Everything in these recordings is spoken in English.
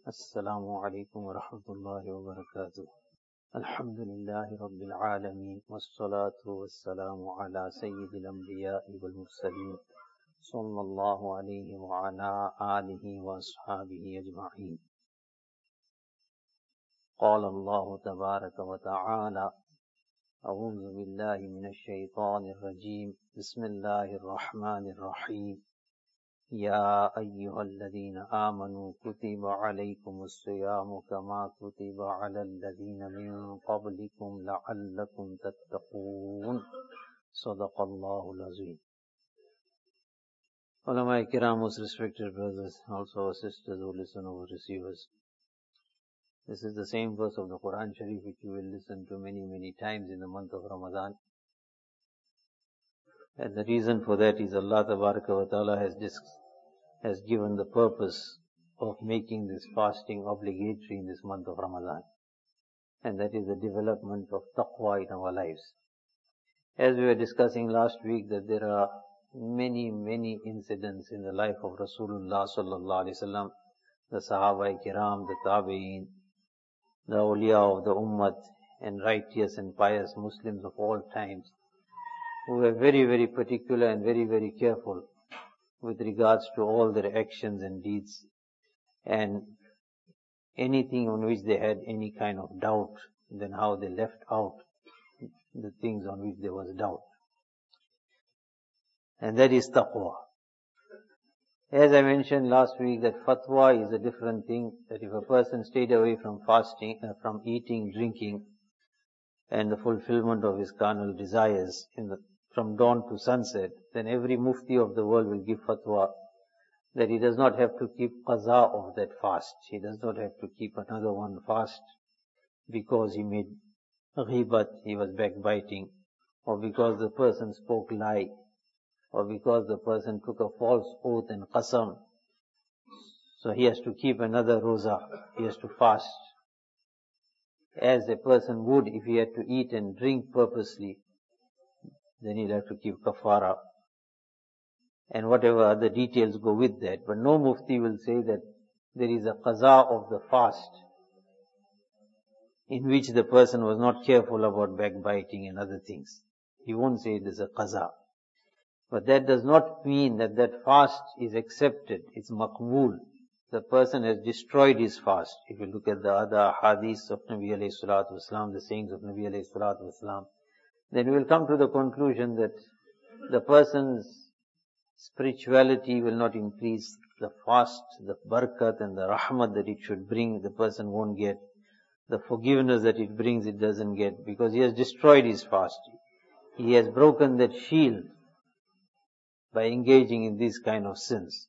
السلام عليكم ورحمة الله وبركاته. الحمد لله رب العالمين والصلاة والسلام على سيد الأنبياء والمرسلين صلى الله عليه وعلى آله وأصحابه أجمعين. قال الله تبارك وتعالى: أعوذ بالله من الشيطان الرجيم. بسم الله الرحمن الرحيم. يا أيها الذين آمنوا كتب عليكم الصيام كما كتب على الذين من قبلكم لعلكم تتقون. صدق الله العظيم. Ulama Kiram, most respected brothers, also our sisters who listen over receivers. This is the same verse of the Quran Sharif which you will listen to many times in the month of Ramadan. And the reason for that is Allah Tabaraka wa Ta'ala has given the purpose of making this fasting obligatory in this month of Ramadan. And that is the development of taqwa in our lives. As we were discussing last week, that there are many incidents in the life of Rasulullah sallallahu alaihi wasallam, the Sahaba Kiram, the Tabi'een, the awliya of the Ummah, and righteous and pious Muslims of all times, who were very particular and very careful with regards to all their actions and deeds, and anything on which they had any kind of doubt, then how they left out the things on which there was doubt. And that is taqwa. As I mentioned last week, that fatwa is a different thing, that if a person stayed away from fasting, from eating, drinking, and the fulfillment of his carnal desires from dawn to sunset, then every mufti of the world will give fatwa that he does not have to keep qaza of that fast. He does not have to keep another one fast because he made ghibat, he was backbiting, or because the person spoke lie, or because the person took a false oath and qasam. So he has to keep another roza, he has to fast, as a person would if he had to eat and drink purposely. Then he'll have to keep kafara, and whatever other details go with that. But no mufti will say that there is a qaza of the fast in which the person was not careful about backbiting and other things. He won't say there's a qaza. But that does not mean that that fast is accepted, it's maqbool. The person has destroyed his fast. If you look at the other hadiths of Nabi alayhi salatu wasalam, the sayings of Nabi alayhi salatu wasalam, then we will come to the conclusion that the person's spirituality will not increase. The fast, the barakat and the rahmat that it should bring, the person won't get. The forgiveness that it brings, it doesn't get, because he has destroyed his fast. He has broken that shield by engaging in these kind of sins.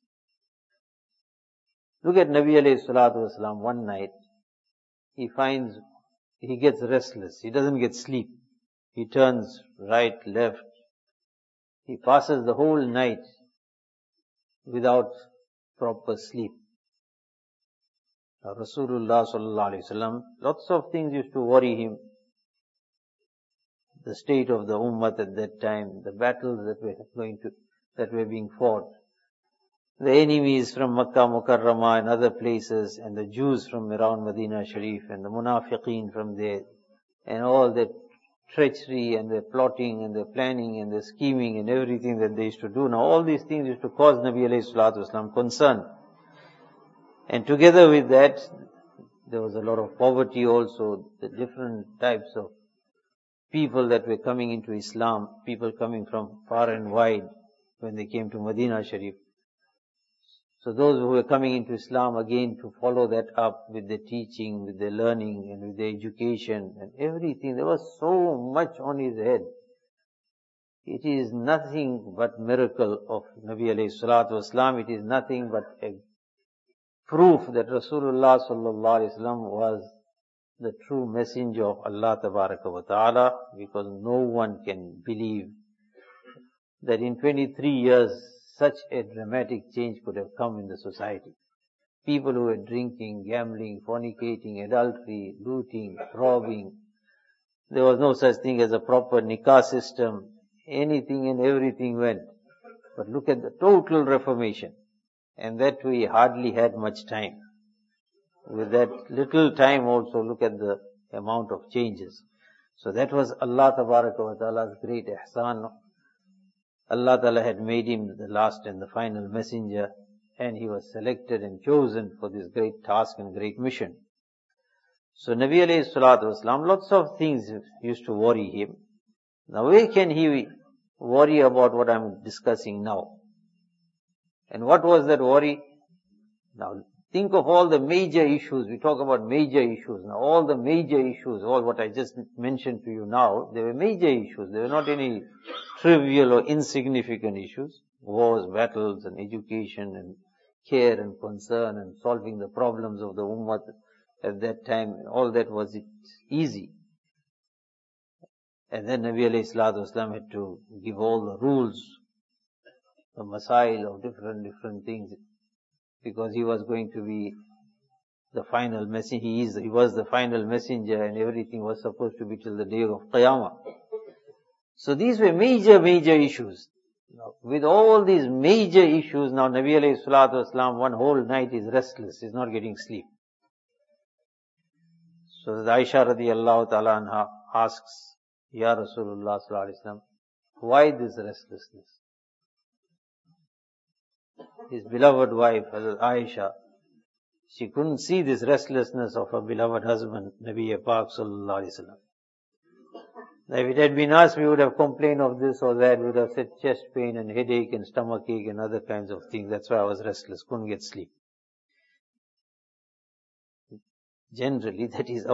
Look at Nabi alayhi salatu wasalam. One night, he gets restless. He doesn't get sleep. He turns right, left. He passes the whole night without proper sleep. Rasulullah sallallahu alaihi wasallam, lots of things used to worry him. The state of the ummah at that time, the battles that were being fought, the enemies from Makkah Mukarramah and other places, and the Jews from around Medina Sharif, and the munafiqeen from there, and all that treachery and the plotting and the planning and the scheming and everything that they used to do. Now all these things used to cause Nabi alayhi salatu wasalam concern. And together with that, there was a lot of poverty also, the different types of people that were coming into Islam, people coming from far and wide when they came to Medina Sharif. So those who were coming into Islam again to follow that up with the teaching, with the learning and with the education and everything, there was so much on his head. It is nothing but miracle of Nabi alayhi salatu wasalam. It is nothing but a proof that Rasulullah sallallahu alaihi wasallam was the true messenger of Allah Tabaraka wa Ta'ala, because no one can believe that in 23 years such a dramatic change could have come in the society. People who were drinking, gambling, fornicating, adultery, looting, robbing. There was no such thing as a proper nikah system. Anything and everything went. But look at the total reformation. And that we hardly had much time. with that little time also, look at the amount of changes. So that was Allah Tabaraka wa Ta'ala's great ihsan. Allah Ta'ala had made him the last and the final messenger, and he was selected and chosen for this great task and great mission. So Nabi alayhi salatu wasalam, lots of things used to worry him. Now where can he worry about what I'm discussing now? And what was that worry? Now think of all the major issues. We talk about major issues. Now all the major issues, all what I just mentioned to you now, they were major issues. They were not any trivial or insignificant issues. Wars, battles and education and care and concern and solving the problems of the ummah at that time. All that was easy. And then Nabi alayhi salatu wasalam had to give all the rules, the masail of different things, because he was going to be the final messenger. He was the final messenger, and everything was supposed to be till the day of Qiyamah. So these were major issues. Now, with all these major issues, now Nabi alayhi salatu wasalam one whole night is restless, he's not getting sleep. So Aisha radiallahu ta'ala anha asks, Ya Rasulullah sallallahu alayhi wa sallam, why this restlessness? His beloved wife, Hazrat Aisha, she couldn't see this restlessness of her beloved husband, Nabi Pak sallallahu alayhi wa sallam. Now if it had been us, we would have complained of this or that, we would have said chest pain and headache and stomach ache and other kinds of things. That's why I was restless, couldn't get sleep. Generally, that is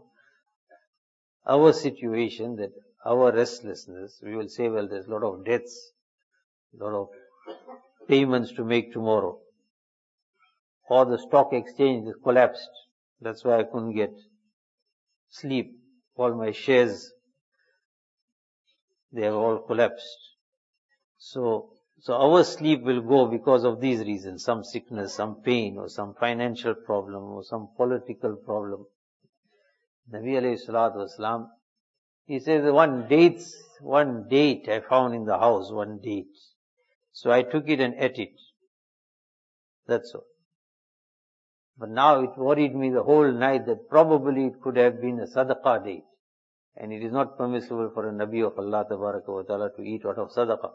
our situation, that our restlessness, we will say, well, there's a lot of debts, a lot of payments to make tomorrow. Or the stock exchange is collapsed. That's why I couldn't get sleep. All my shares, they have all collapsed. So our sleep will go because of these reasons, some sickness, some pain, or some financial problem, or some political problem. Nabi alayhi salatu wasalam, he says one date I found in the house, one date. So I took it and ate it. That's all. But now it worried me the whole night that probably it could have been a sadaqah date. And it is not permissible for a Nabi of Allah Tabaraka wa Ta'ala to eat out of sadaqah.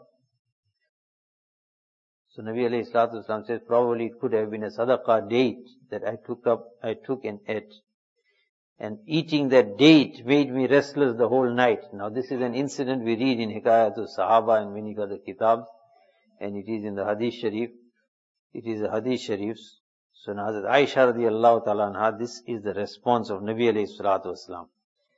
So Nabi alayhi salatu wasalam says probably it could have been a sadaqah date that I took and ate. And eating that date made me restless the whole night. Now this is an incident we read in Hikayatul Sahaba and many other kitabs. And it is in the Hadith Sharif. It is the Hadith Sharifs. So now Hazrat Aisha radiallahu ta'ala anha, this is the response of Nabi alayhi salatu wasalam.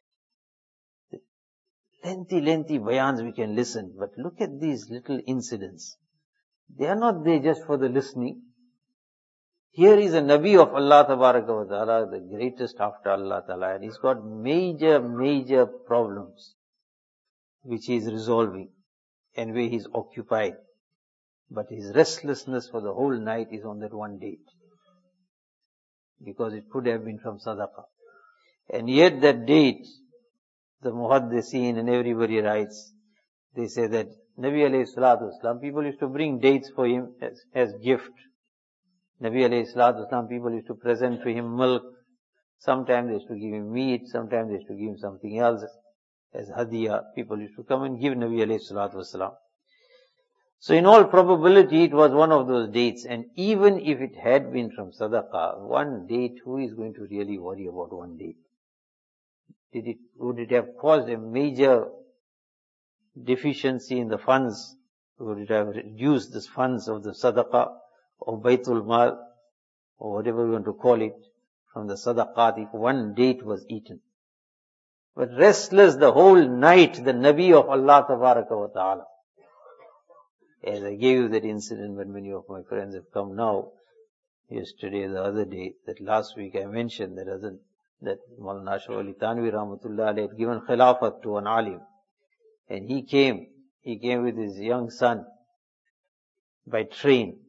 Lengthy bayans we can listen, but look at these little incidents. They are not there just for the listening. Here is a Nabi of Allah Tabaraka wa Ta'ala, the greatest after Allah Ta'ala, and he's got major problems which he is resolving and where he is occupied. But his restlessness for the whole night is on that one date. Because it could have been from Sadaqah. And yet that date, the Muhaddiseen and everybody writes, they say that Nabi alayhi salatu wasalam, people used to bring dates for him as gift. Nabi alayhi salatu wasalam, people used to present to him milk. Sometimes they used to give him meat, sometimes they used to give him something else as hadiyah. People used to come and give Nabi alayhi salatu wasalam. So in all probability it was one of those dates, and even if it had been from sadaqah, one date, who is going to really worry about one date? Would it have caused a major deficiency in the funds? Would it have reduced the funds of the sadaqah or Baitul Mal or whatever we want to call it from the sadaqat if one date was eaten? But restless the whole night, the Nabi of Allah Tabaraka wa Ta'ala. As I gave you that incident when many of my friends have come now, yesterday, the other day, that last week I mentioned that Maulana Ashraf Ali Thanvi Rahmatullah had given khilafat to an alim. And he came with his young son by train.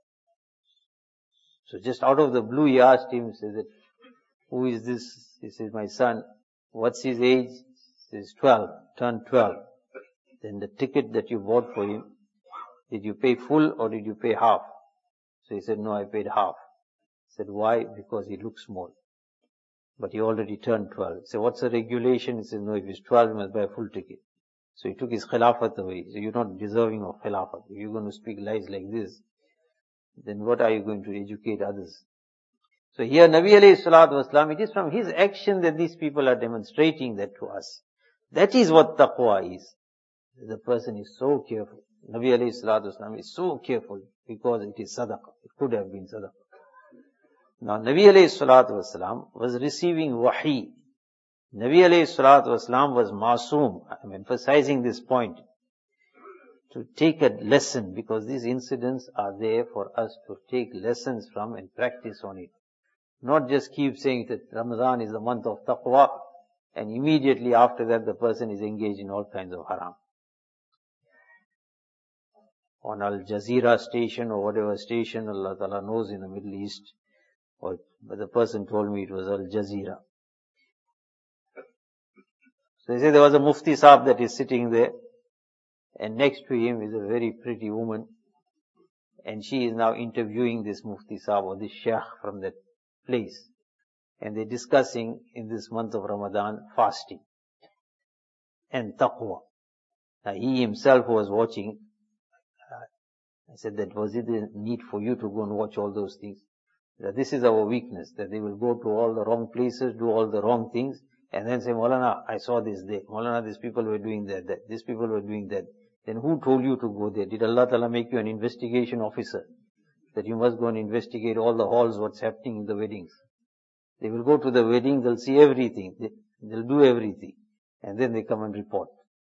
So just out of the blue he asked him, he said, who is this? He said, my son. What's his age? He says, 12, turned 12. Then the ticket that you bought for him, did you pay full or did you pay half? So he said, no, I paid half. said, why? Because he looks small. But he already turned 12. So what's the regulation? He said, no, if he's 12, he must buy a full ticket. So he took his khilafat away. So you're not deserving of khilafat. If you're going to speak lies like this, then what are you going to educate others? So here Nabi alayhi salatu wasalam, it is from his action that these people are demonstrating that to us. That is what taqwa is. The person is so careful. Nabi alayhi salatu wasalam is so careful because it is sadaqah. It could have been sadaqah. Now Nabi alayhi salatu wasalam was receiving wahi. Nabi alayhi salatu wasalam was masoom. I'm emphasizing this point to take a lesson, because these incidents are there for us to take lessons from and practice on it. Not just keep saying that Ramadan is the month of taqwa and immediately after that the person is engaged in all kinds of haram. On Al Jazeera station or whatever station Allah Ta'ala knows in the Middle East, but the person told me it was Al Jazeera. So they say there was a Mufti Sahib that is sitting there, and next to him is a very pretty woman, and she is now interviewing this Mufti Sahib or this Sheikh from that place. And they're discussing in this month of Ramadan fasting and taqwa. Now he himself was watching. I said, that was it a need for you to go and watch all those things? That this is our weakness, that they will go to all the wrong places, do all the wrong things, and then say, Maulana, I saw this there. Maulana, these people were doing that. These people were doing that. Then who told you to go there? Did Allah Ta'ala make you an investigation officer? That you must go and investigate all the halls, what's happening in the weddings. They will go to the wedding, they'll see everything. They'll do everything. And then they come and report.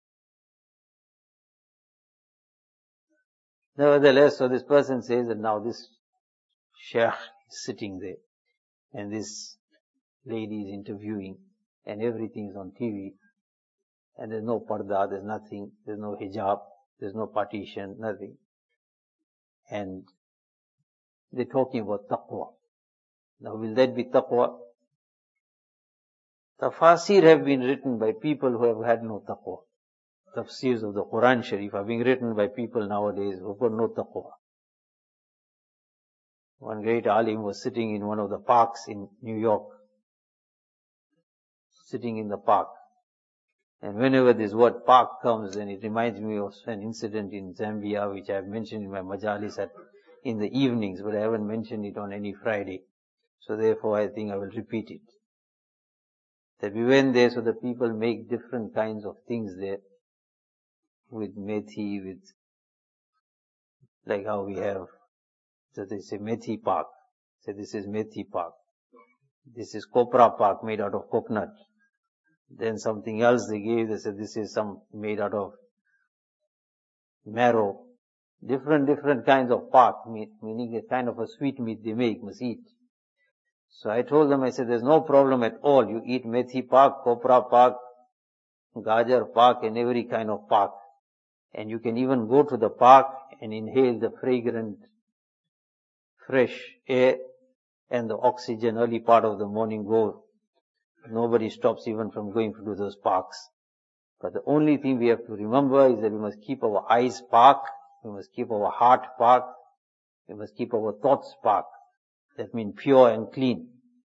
Nevertheless, so this person says that now this sheikh is sitting there and this lady is interviewing and everything is on TV and there's no parda, there's nothing, there's no hijab, there's no partition, nothing. And they're talking about taqwa. Now will that be taqwa? Tafasir have been written by people who have had no taqwa. Tafsirs of the Quran Sharif are being written by people nowadays who have got no taqwa. One great alim was sitting in one of the parks in New York. Sitting in the park. And whenever this word park comes, then it reminds me of an incident in Zambia, which I have mentioned in my majalis in the evenings, but I haven't mentioned it on any Friday. So therefore I think I will repeat it. That we went there, so the people make different kinds of things there. With methi, with, like how we have, so they say methi park. So this is methi park. This is copra park made out of coconut. Then something else they gave, they said this is some made out of marrow. Different kinds of park, meaning a kind of a sweet meat they make, must eat. So I told them, I said, there's no problem at all. You eat methi park, copra park, gajar park, and every kind of park. And you can even go to the park and inhale the fragrant, fresh air and the oxygen early part of the morning go. Nobody stops even from going to those parks. But the only thing we have to remember is that we must keep our eyes park, we must keep our heart park, we must keep our thoughts park. That means pure and clean.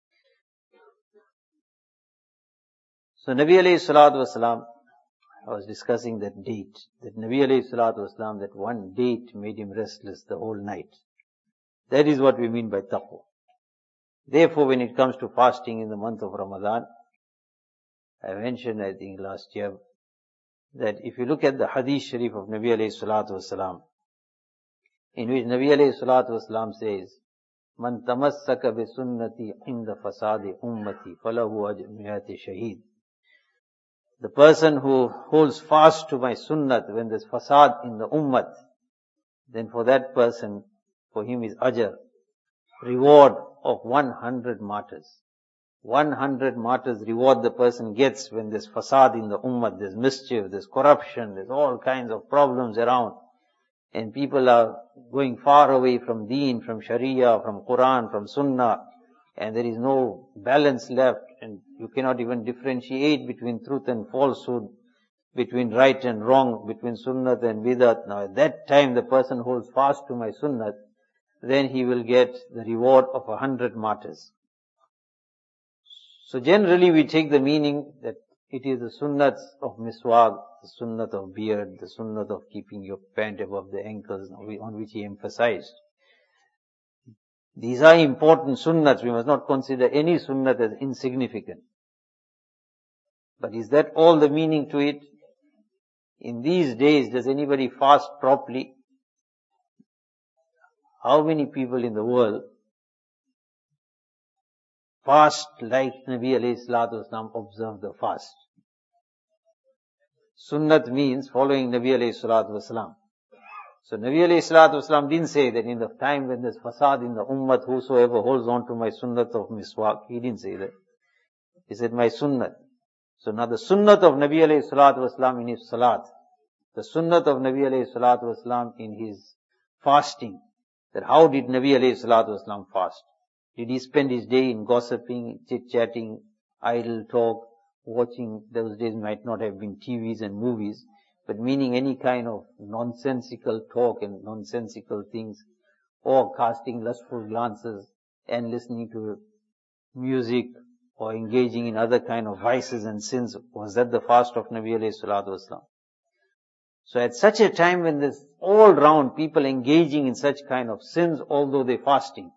So Nabi alayhi salatu wasalam, I was discussing that date, that Nabi alayhi salatu wasalam, that one date made him restless the whole night. That is what we mean by taqwa. Therefore, when it comes to fasting in the month of Ramadan, I mentioned, I think last year, that if you look at the hadith sharif of Nabi alayhi salatu wasalam, in which Nabi alayhi salatu wasalam says, Man tamassaka bi sunnati inda fasadi ummati falahu ajmiyati shaheed. The person who holds fast to my sunnat when there's fasad in the ummat, then for that person, for him is ajr, reward of 100 martyrs. 100 martyrs reward the person gets when there's fasad in the ummah, there's mischief, there's corruption, there's all kinds of problems around. And people are going far away from deen, from sharia, from Quran, from sunnah, and there is no balance left, and you cannot even differentiate between truth and falsehood, between right and wrong, between sunnat and bidat. Now at that time the person holds fast to my sunnat, then he will get the reward of 100 martyrs. So generally we take the meaning that it is the sunnats of miswak, the sunnat of beard, the sunnat of keeping your pant above the ankles, on which he emphasized. These are important sunnats. We must not consider any sunnat as insignificant. But is that all the meaning to it? In these days, does anybody fast properly? How many people in the world fast like Nabi alayhi salatu wasalam observe the fast? Sunnat means following Nabi alayhi salatu wasalam. So Nabi alayhi salatu wasalam didn't say that in the time when there's fasad in the ummah, whosoever holds on to my sunnat of miswak, he didn't say that. He said my sunnat. So now the sunnat of Nabi alayhi salatu wasalam in his salat, the sunnat of Nabi alayhi salatu wasalam in his fasting, that how did Nabi alayhi salatu wasalam fast? Did he spend his day in gossiping, chit-chatting, idle talk, watching? Those days might not have been TVs and movies, but meaning any kind of nonsensical talk and nonsensical things, or casting lustful glances and listening to music or engaging in other kind of vices and sins. Was that the fast of Nabi alayhi salatu wasalam? So at such a time when there's all round people engaging in such kind of sins, although they're fasting,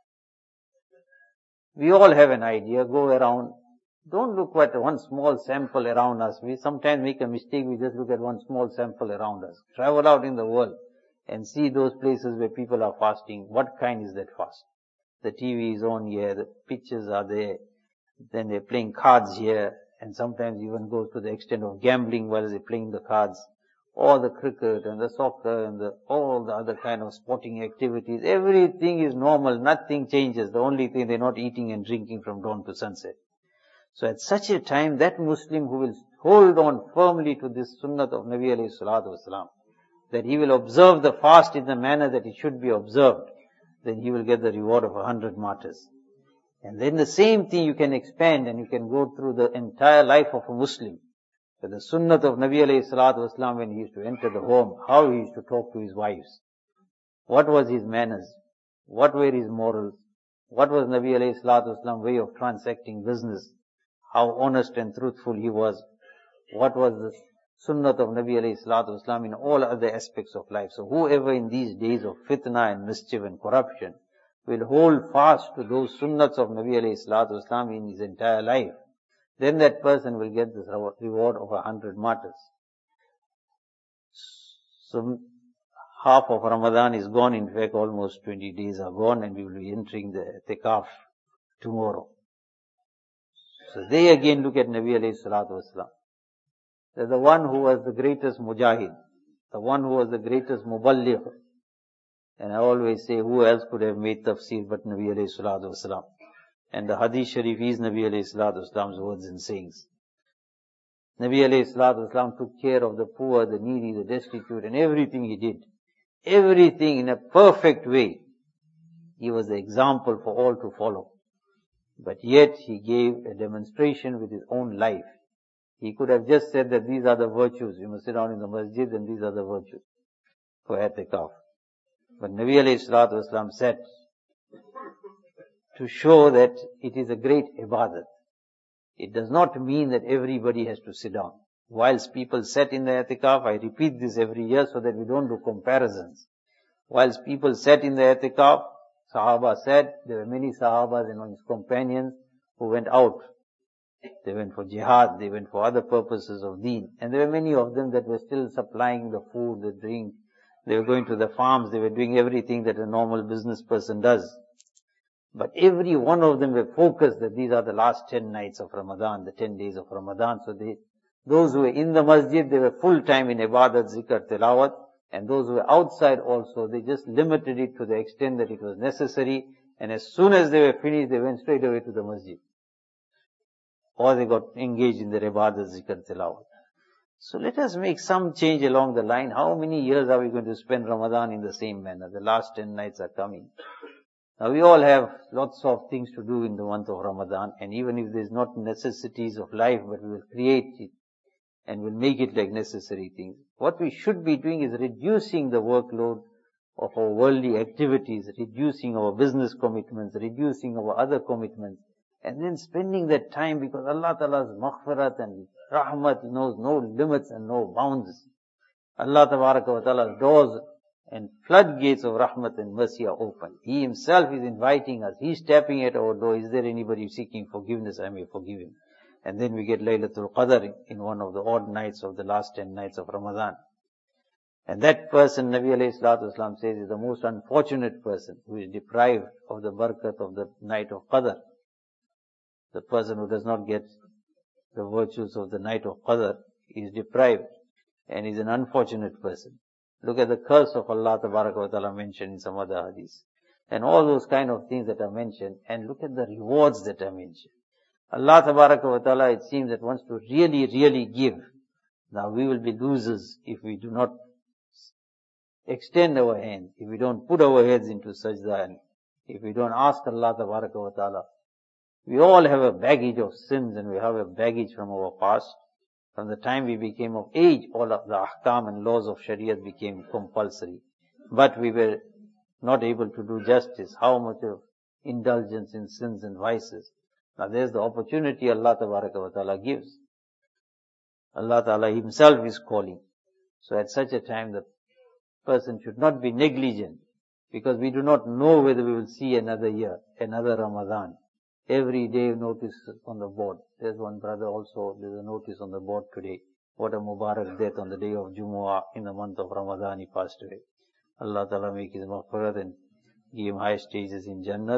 we all have an idea, go around. Don't look at one small sample around us. We sometimes make a mistake, we just look at one small sample around us. Travel out in the world and see those places where people are fasting. What kind is that fast? The TV is on here, the pictures are there, then they're playing cards here, and sometimes even goes to the extent of gambling while they're playing the cards, or the cricket and the soccer and all the other kind of sporting activities. Everything is normal, nothing changes. The only thing, they're not eating and drinking from dawn to sunset. So at such a time, that Muslim who will hold on firmly to this sunnat of Nabi alayhi salatu wasalam, that he will observe the fast in the manner that it should be observed, then he will get the reward of 100 martyrs. And then the same thing you can expand and you can go through the entire life of a Muslim. So the sunnat of Nabi alayhi salatu wasalam, when he used to enter the home, how he used to talk to his wives. What was his manners? What were his morals? What was Nabi alayhi salatu wasalam way of transacting business? How honest and truthful he was. What was the sunnat of Nabi alayhi salatu wasalam in all other aspects of life. So whoever in these days of fitna and mischief and corruption will hold fast to those sunnats of Nabi alayhi salatu wasalam in his entire life, then that person will get this reward of 100 martyrs. So half of Ramadan is gone. In fact, almost 20 days are gone, and we will be entering the i'tikaf tomorrow. So they again look at Nabi alayhi salatu wasalam. They're the one who was the greatest mujahid, the one who was the greatest muballigh. And I always say, who else could have made tafsir but Nabi alayhi salatu wasalam? And the hadith sharif is Nabi alayhi salatu wasalam's words and sayings. Nabi alayhi salatu wasalam took care of the poor, the needy, the destitute, and everything he did. Everything in a perfect way. He was the example for all to follow. But yet he gave a demonstration with his own life. He could have just said that these are the virtues. You must sit down in the masjid and these are the virtues for i'tikaf. But Nabi alayhi salatu wasalam said, to show that it is a great ibadat. It does not mean that everybody has to sit down. Whilst people sat in the i'tikaf, I repeat this every year so that we don't do comparisons. Whilst people sat in the i'tikaf, Sahaba said, there were many Sahabas and his companions who went out. They went for jihad, they went for other purposes of deen. And there were many of them that were still supplying the food, the drink. They were going to the farms, they were doing everything that a normal business person does. But every one of them were focused that these are the last 10 nights of Ramadan, the 10 days of Ramadan. So those who were in the masjid, they were full time in ibadat, zikr, tilawat. And those who were outside also, they just limited it to the extent that it was necessary. And as soon as they were finished, they went straight away to the masjid. Or they got engaged in their ibadat, zikr, tilawat. So let us make some change along the line. How many years are we going to spend Ramadan in the same manner? The last 10 nights are coming. Now we all have lots of things to do in the month of Ramadan, and even if there's not necessities of life, but we will create it and we'll make it like necessary things. What we should be doing is reducing the workload of our worldly activities, reducing our business commitments, reducing our other commitments, and then spending that time, because Allah Ta'ala's maghfirat and rahmat knows no limits and no bounds. Allah Ta'ala's doors and floodgates of rahmat and mercy are open. He himself is inviting us. He's tapping at our door. Is there anybody seeking forgiveness? I may forgive him. And then we get Laylatul Qadr in one of the odd nights of the last 10 nights of Ramadan. And that person, Nabi alayhi salatu wasalam says, is the most unfortunate person who is deprived of the barakat of the night of Qadr. The person who does not get the virtues of the night of Qadr is deprived and is an unfortunate person. Look at the curse of Allah Tabaraka wa Ta'ala mentioned in some other hadiths. And all those kind of things that are mentioned, and look at the rewards that are mentioned. Allah Tabaraka wa Ta'ala, it seems, that wants to really, really give. Now we will be losers if we do not extend our hands, if we don't put our heads into sajda, and if we don't ask Allah Tabaraka wa Ta'ala. We all have a baggage of sins, and we have a baggage from our past. From the time we became of age, all of the ahkam and laws of Shariat became compulsory. But we were not able to do justice. How much of indulgence in sins and vices. Now there's the opportunity Allah Tabaraka wa Ta'ala gives. Allah Ta'ala himself is calling. So at such a time, the person should not be negligent, because we do not know whether we will see another year, another Ramadan. Every day notice on the board. There's one brother also, there's a notice on the board today. What a Mubarak death on the day of Jumu'ah in the month of Ramadan, he passed away. Allah Ta'ala make his maghfirat and give him high stages in Jannat.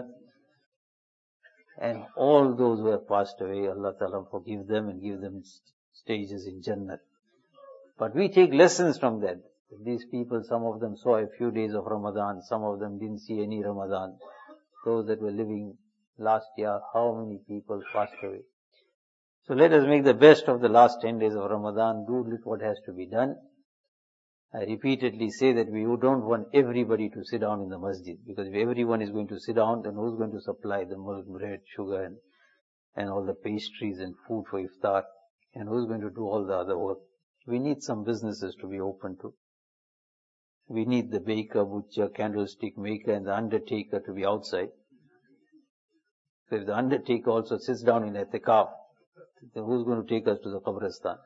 And all those who have passed away, Allah Ta'ala forgive them and give them stages in Jannat. But we take lessons from that. These people, some of them saw a few days of Ramadan, some of them didn't see any Ramadan. Those that were living last year, how many people passed away. So let us make the best of the last 10 days of Ramadan, do what has to be done. I repeatedly say that we don't want everybody to sit down in the masjid, because if everyone is going to sit down, then who's going to supply the milk, bread, sugar, and all the pastries and food for iftar, and who's going to do all the other work? We need some businesses to be open to. We need the baker, butcher, candlestick maker, and the undertaker to be outside. So if the undertaker also sits down in i'tikaf, then who's going to take us to the Qabristan?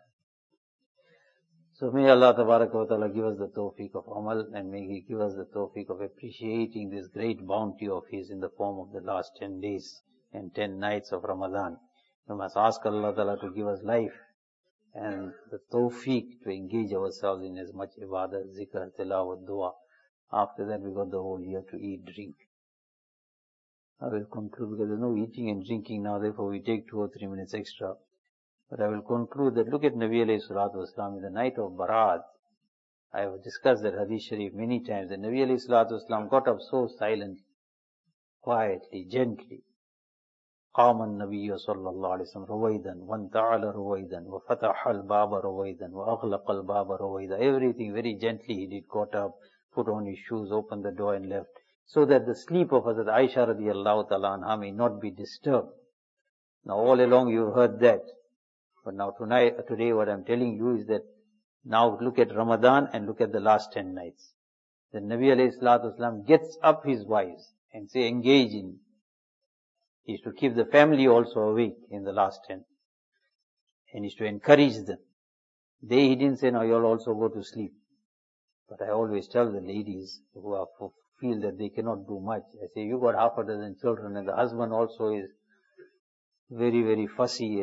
So may Allah Tabaraka wa Ta'ala give us the tawfiq of amal, and may He give us the tawfiq of appreciating this great bounty of His in the form of the last 10 days and 10 nights of Ramadan. We must ask Allah Ta'ala to give us life and the tawfiq to engage ourselves in as much ibadah, zikr, tilawat, dua. After that we got the whole year to eat, drink. I will conclude, because there's no eating and drinking now, therefore we take 2 or 3 minutes extra. But I will conclude that look at Nabi alayhi salatu wasalam in the night of Barat. I have discussed that hadith sharif many times. That Nabi alayhi salatu wasalam got up so silently, quietly, gently. قام النبي صلى الله عليه وسلم رويدا وانتعل رويدا وفتح الباب رويدا وأغلق الباب رويدا. Everything very gently he did, got up, put on his shoes, opened the door and left, so that the sleep of Hazrat Aisha radiallahu ta'ala anha may not be disturbed. Now all along you've heard that. But now today what I'm telling you is that now look at Ramadan and look at the last 10 nights. The Nabi alayhi salatu wasalam gets up his wives and say engage in. He is to keep the family also awake in the last 10. And is to encourage them. He didn't say, now you'll also go to sleep. But I always tell the ladies who feel that they cannot do much, I say, you got half a dozen children, and the husband also is very, very fussy,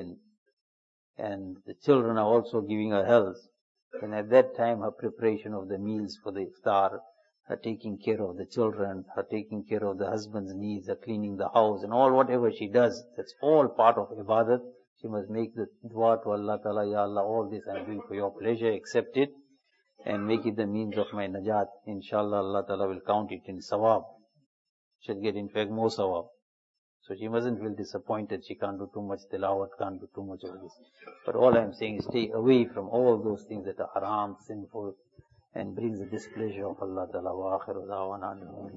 and the children are also giving her health. And at that time, her preparation of the meals for the iftar, her taking care of the children, her taking care of the husband's needs, her cleaning the house, and all whatever she does, that's all part of ibadat. She must make the dua to Allah Ta'ala, Ya Allah, all this I am doing for your pleasure, accept it, and make it the means of my najat. Inshallah, Allah Ta'ala will count it in sawab. She'll get in fact more sawab. So she mustn't feel disappointed, she can't do too much tilawat, can't do too much of this. But all I'm saying is stay away from all those things that are haram, sinful, and brings the displeasure of Allah Ta'ala. Wa akhiru da'wana.